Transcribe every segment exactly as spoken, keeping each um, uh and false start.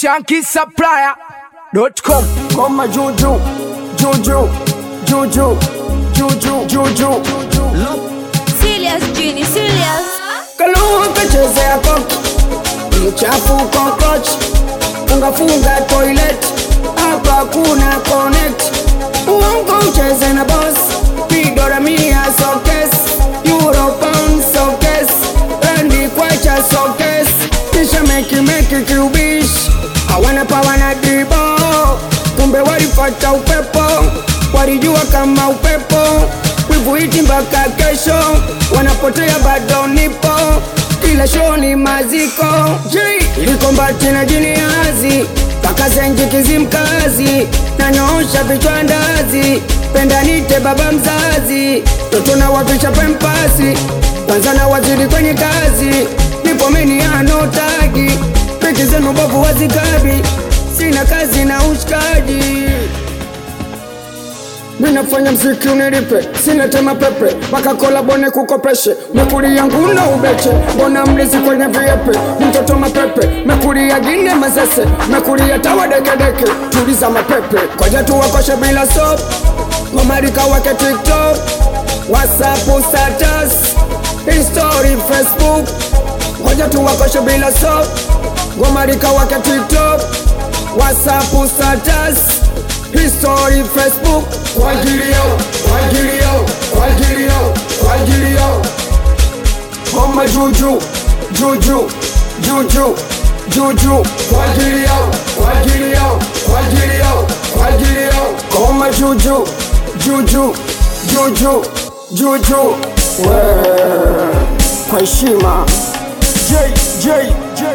Shanky Supplier dot com. Koma juju, juju, juju, juju, juju. Serious Genie, serious. Kaluhu kachezea koki, mchafu cockroach, funga funga toilet, hapa kuna connect. Uongo ucheze na boss, pidora mia sokes, euro pound sokes, randi kwacha sokes, kisha meki meki kiubish, hawana pawa na dribo, kumbe walipata upepo, walijua kama upepo, wivu iti mpaka kesho, wanapotea bado nipo, kila show ni maziko. Liko mbati na jiniazi, paka zenji kizimkazi, na nyosha vichwa ndazi, penda nite baba mzazi, toto na wapisha pempasi, kwanza na waziri kwenye kazi, nipo meni anotagi, peki zenu bovu wazikabi, sina kazi na ushkaji. Minafanya mziki unilipe, sina tema pepe, waka kolabone kukopeshe, mekuli yangu na ubeche, bona mlizi kwenye viepe, mtoto mapepe, mekuli ya gine mazese, mekuli ya tawa deke deke, tuliza mapepe, koja tu wakoshe bila soap, mamarika wake TikTok, WhatsApp status, history Facebook, koja tu wakoshe bila soap, mamarika wake TikTok, WhatsApp status, history Facebook. Kwa ajili yao, kwa ajili yao, kwa ajili yao, kwa ajili yao. Koma juju, juju, juju, juju. Kwa ajili yao, kwa ajili yao, kwa ajili yao, kwa ajili yao. Koma juju, juju, juju, juju. Weee, kwa heshima. J, J, J.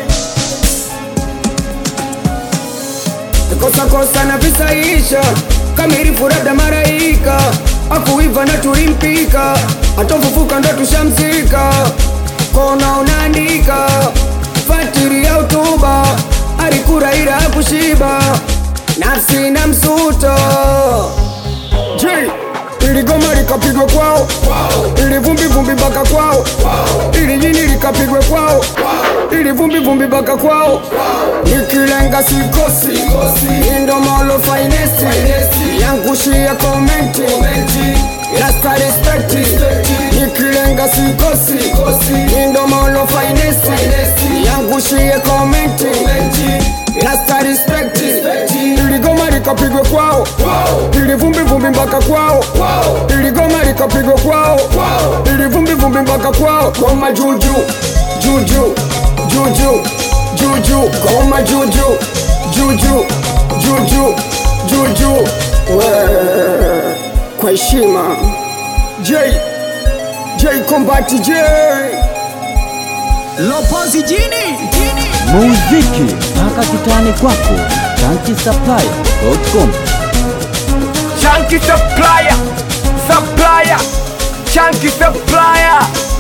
Kosa kosa na visaisha, kamiri furada maraika, akuiva na tulimpika, atofufuka ndo tushamzika, kona unaandika, fatiri ya utuba, alikura ila hakushiba, nafsi na msuto. J, ili goma likapigwe kwao, ili vumbi vumbi baka kwao, ili jini likapigwe kwao, ili vumbi vumbi baka kwao, nikilenga sikosi, indo molo finesti, yangushi ya komenti, lasta respecti, nikilenga sikosi, indo molo finesti, yangushi ya komenti, lasta respecti, ili goma likapigwe kwao, ili vumbi vumbi mpaka kwao, ili goma likapigwe kwao, ili vumbi vumbi mpaka kwao. Goma juju, juju, juju, juju, goma juju, juju, juju, juju. Weee, kwa heshima. J, J Kombati J Lopozi Genie, Genie. Muziki mpaka kitani kwako. Shanky Supplier dot com. Shanky Supplier, Supplier, Shanky Supplier.